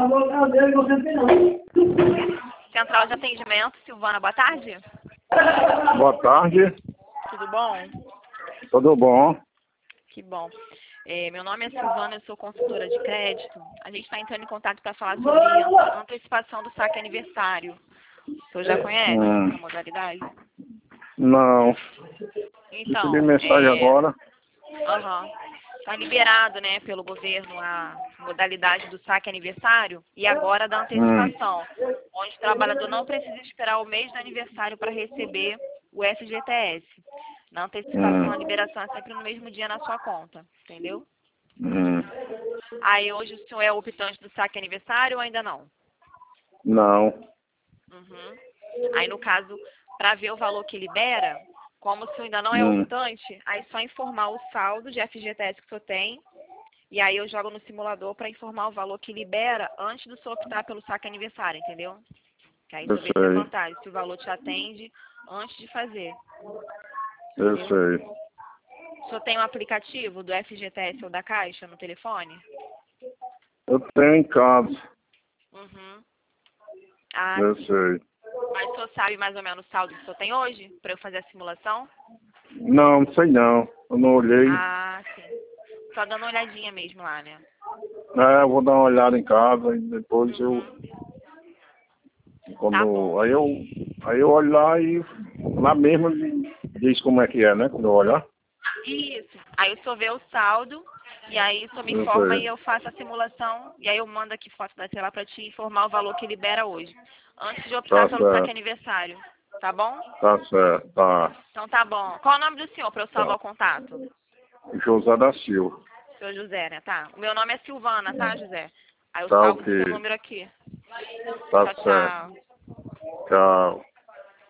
Central de atendimento, Silvana, boa tarde. Boa tarde, Tudo bom? tudo bom? Que bom. Meu nome é Silvana, eu sou consultora de crédito. A gente está entrando em contato para falar sobre a antecipação do saque aniversário. O senhor já conhece essa modalidade? Não, Então, recebi mensagem agora. Está liberado, né, pelo governo a modalidade do saque aniversário e agora da antecipação, onde o trabalhador não precisa esperar o mês do aniversário para receber o FGTS. Na antecipação, a liberação é sempre no mesmo dia na sua conta, entendeu? Aí hoje o senhor é optante do saque aniversário ou ainda não? Não, Aí no caso, para ver o valor que libera, como o senhor ainda não é optante, aí só informar o saldo de FGTS que o senhor tem, e aí eu jogo no simulador para informar o valor que libera antes do senhor optar pelo saque aniversário, entendeu? Que aí eu você vê se é sei, vantagem, se o valor te atende antes de fazer. eu Entendeu? sei. O senhor tem um aplicativo do FGTS ou da Caixa no telefone? Eu tenho em casa, Ah, eu sim. sei. Mas o senhor sabe mais ou menos o saldo que o senhor tem hoje, para eu fazer a simulação? Não, não sei não, eu não olhei. Ah, sim. Só dando uma olhadinha mesmo lá, né? Eu vou dar uma olhada em casa e depois eu... Tá bom. Quando, aí eu olho lá e lá mesmo diz como é que é, né? Quando eu olhar. Isso. Aí o senhor vê o saldo, e aí o senhor me Eu informa sei. e eu faço a simulação, e aí eu mando aqui foto da tela para te informar o valor que libera hoje, antes de optar Tá pelo saque certo, aniversário. Tá bom? tá certo, tá. Então tá bom. Qual o nome do senhor para eu salvar Tá. o contato? José da Silva. Seu José, né? Tá. O meu nome é Silvana, tá, José? Aí eu Tá salvo do ok. seu número aqui. Tá Tchau, certo. tchau. Tchau.